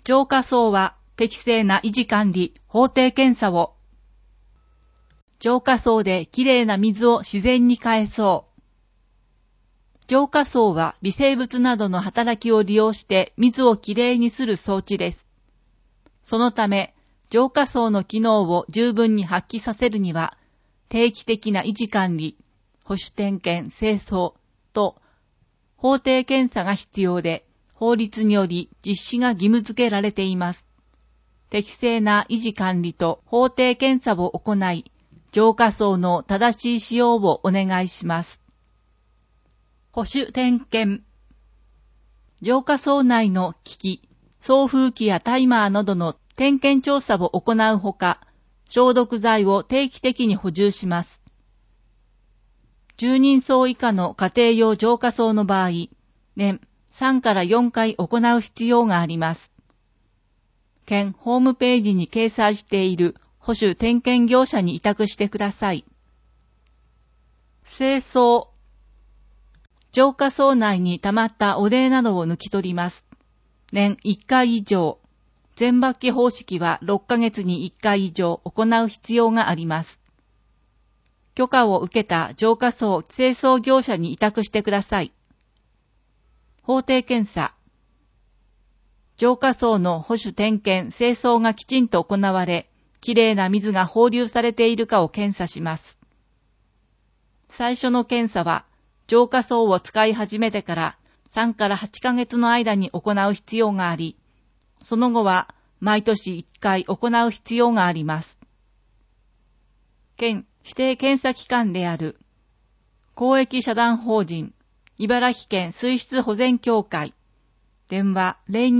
浄化槽は適正な維持管理、法定検査を。浄化槽できれいな水を自然に返そう。浄化槽は微生物などの働きを利用して水をきれいにする装置です。そのため、浄化槽の機能を十分に発揮させるには、定期的な維持管理、保守点検、清掃と法定検査が必要で、法律により実施が義務付けられています。適正な維持管理と法定検査を行い、浄化槽の正しい使用をお願いします。保守点検。浄化槽内の機器、送風機やタイマーなどの点検調査を行うほか、消毒剤を定期的に補充します。10人層以下の家庭用浄化槽の場合、年3から4回行う必要があります。県ホームページに掲載している保守点検業者に委託してください。清掃。浄化槽内に溜まった汚泥などを抜き取ります。年1回以上。全抜き方式は6ヶ月に1回以上行う必要があります。許可を受けた浄化槽清掃業者に委託してください。法定検査。浄化槽の保守点検、清掃がきちんと行われ、きれいな水が放流されているかを検査します。最初の検査は、浄化槽を使い始めてから3から8ヶ月の間に行う必要があり、その後は毎年1回行う必要があります。県指定検査機関である公益社団法人茨城県水質保全協会電話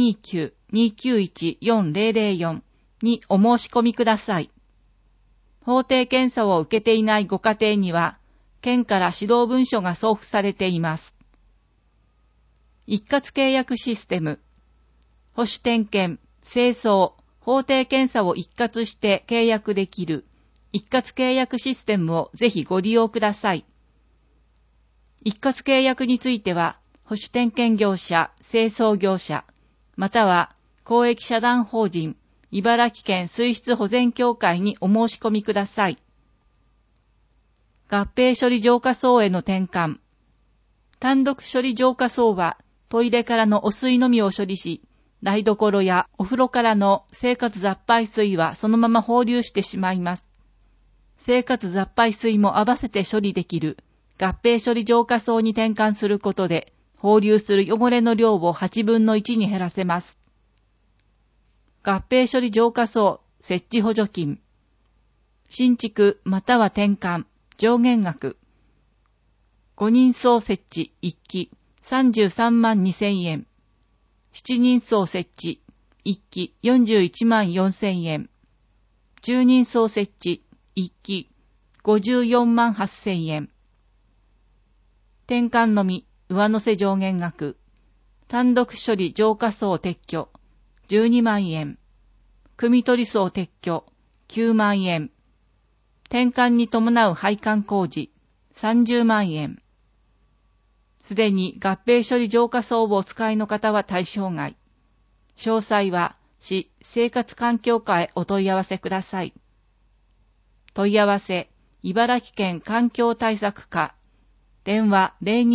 029-291-4004 にお申し込みください。法定検査を受けていないご家庭には県から指導文書が送付されています。一括契約システム保守点検、清掃、法定検査を一括して契約できる一括契約システムをぜひご利用ください。一括契約については、保守点検業者、清掃業者、または公益社団法人、茨城県水質保全協会にお申し込みください。合併処理浄化槽への転換。単独処理浄化槽は、トイレからの汚水のみを処理し、台所やお風呂からの生活雑排水はそのまま放流してしまいます。生活雑排水も合わせて処理できる合併処理浄化槽に転換することで放流する汚れの量を8分の1に減らせます。合併処理浄化槽設置補助金。新築または転換上限額。5人層設置1基33万2000円。7人層設置1基41万4000円。10人層設置1基54万8000円。転換のみ上乗せ上限額。単独処理浄化槽撤去12万円。汲み取り槽撤去9万円。転換に伴う配管工事30万円。すでに合併処理浄化槽をお使いの方は対象外。詳細は市生活環境課へお問い合わせください。問い合わせ、茨城県環境対策課、電話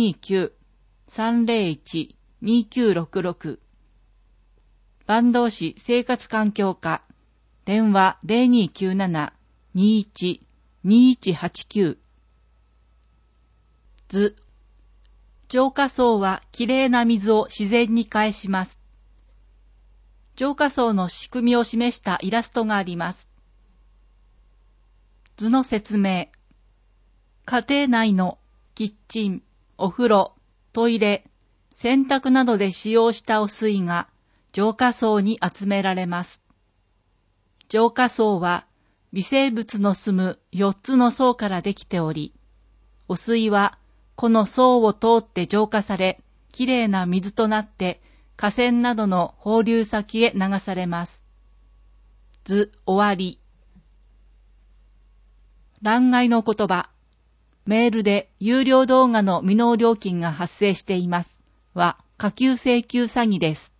029-301-2966。坂東市生活環境課、電話 0297-21-2189。図。浄化槽はきれいな水を自然に返します。浄化槽の仕組みを示したイラストがあります。図の説明。家庭内のキッチン、お風呂、トイレ、洗濯などで使用した汚水が浄化槽に集められます。浄化槽は微生物の住む4つの層からできており、汚水はこの層を通って浄化され、きれいな水となって河川などの放流先へ流されます。図終わり。欄外の言葉。メールで有料動画の未納料金が発生しています。は、下給請求詐欺です。